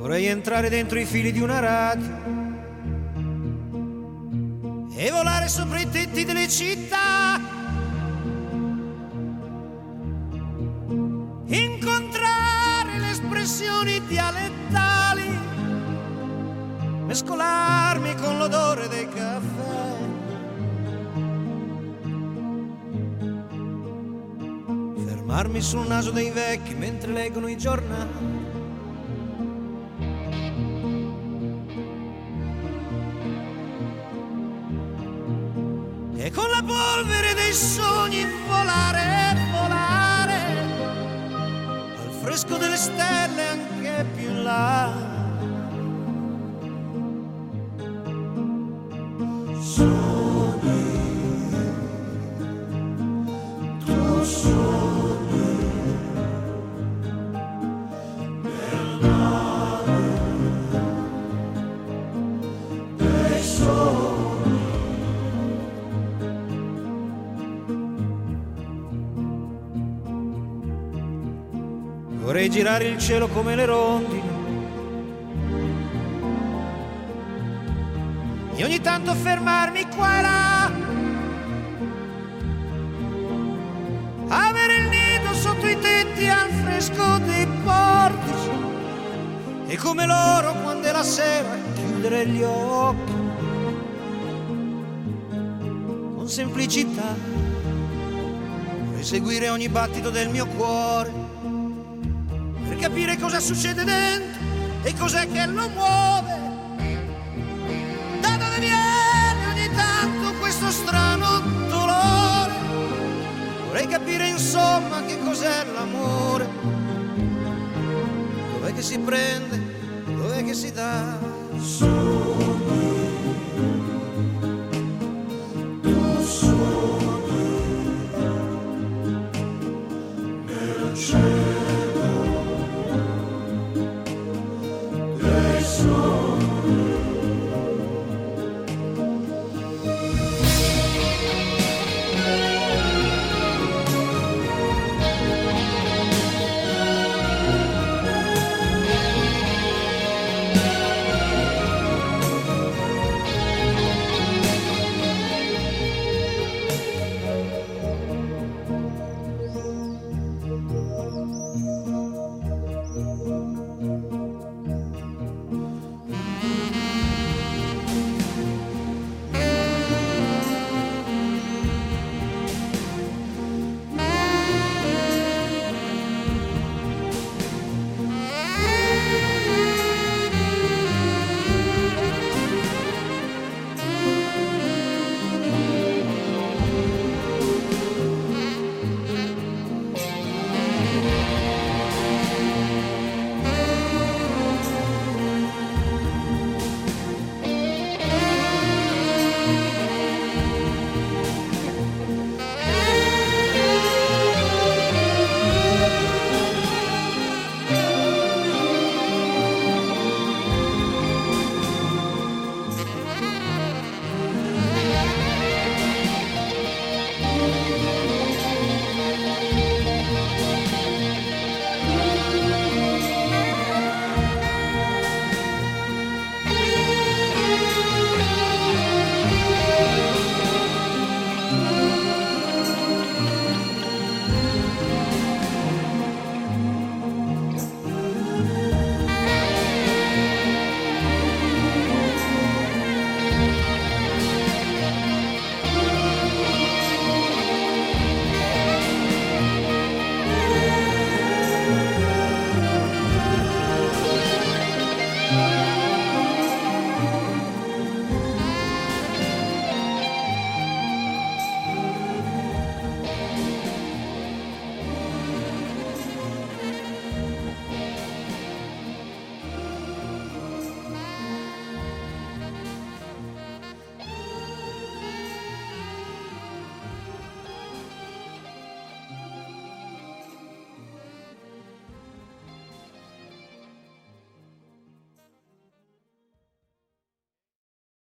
Vorrei entrare dentro i fili di una radio e volare sopra i tetti delle città, incontrare le espressioni dialettali, mescolarmi con l'odore dei caffè, fermarmi sul naso dei vecchi mentre leggono i giornali, e con la polvere dei sogni volare, volare al fresco delle stelle anche più in là. Vorrei girare il cielo come le rondini e ogni tanto fermarmi qua e là, avere il nido sotto i tetti al fresco dei portici e come loro quando è la sera chiudere gli occhi con semplicità. Vorrei seguire ogni battito del mio cuore per capire cosa succede dentro e cos'è che lo muove, da dove viene ogni tanto questo strano dolore. Vorrei capire insomma che cos'è l'amore, dov'è che si prende, dov'è che si dà.